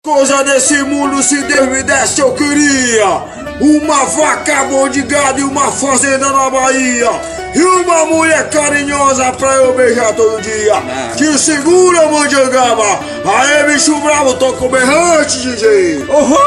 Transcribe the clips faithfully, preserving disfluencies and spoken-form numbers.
Coisa desse mundo, se Deus me desse eu queria uma vaca, bom de gado e uma fazenda na Bahia. E uma mulher carinhosa pra eu beijar todo dia. Que segura, manjangaba. Aê, bicho bravo, tô com berrante, D J.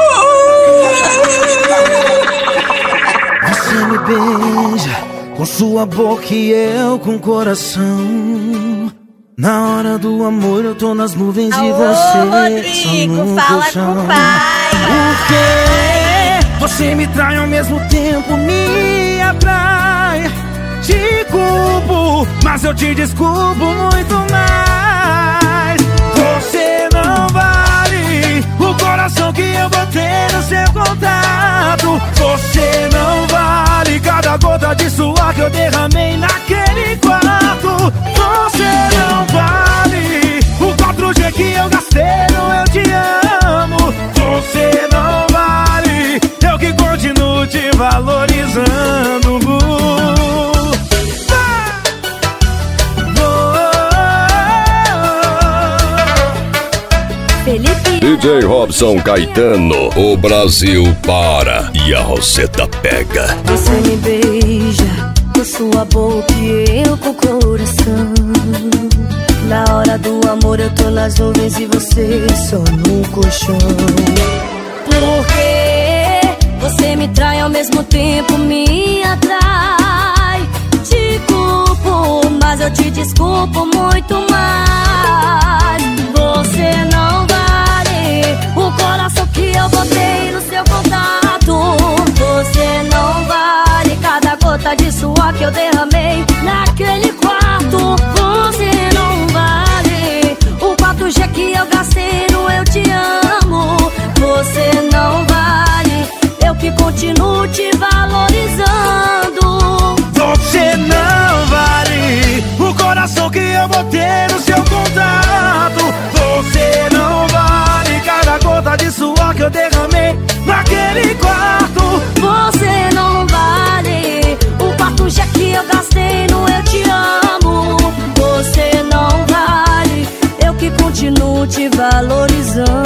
Você me beija com sua boca e eu com o coração. Na hora do amor eu tô nas nuvens. Alô, e você Rodrigo, só no fala colchão. com o pai. Porque você me trai ao mesmo tempo, me atrai. Te culpo, mas eu te desculpo muito mais. Você não vale o coração que eu botei no seu contato. Você não vale cada gota de suor que eu derramei naquele quarto. Você não vale o quatro G que eu gastei no Eu Te Amo. Você não vale, eu que continuo te valorizando. D J Robson Caetano, o Brasil para e a Roseta pega. Você me beija com sua boca e eu com o coração. Na hora do amor eu tô nas nuvens e você só no colchão. Porque você me trai ao mesmo tempo, me atrai. Te culpo, mas eu te desculpo muito mais. Você não vale o coração que eu botei no seu contato. Você não vale cada gota de suor que eu derramei naquele quarto. Você não vale o quatro G que eu gastei no Eu Te Amo. Você não vale, eu que continuo te valorizando. Você não vale o coração que eu botei no seu contato. Você não vale cada gota de suor que eu derramei naquele quarto. Você não vale o quatro G que eu gastei no Eu Te Amo. Você não vale, eu que continuo te valorizando.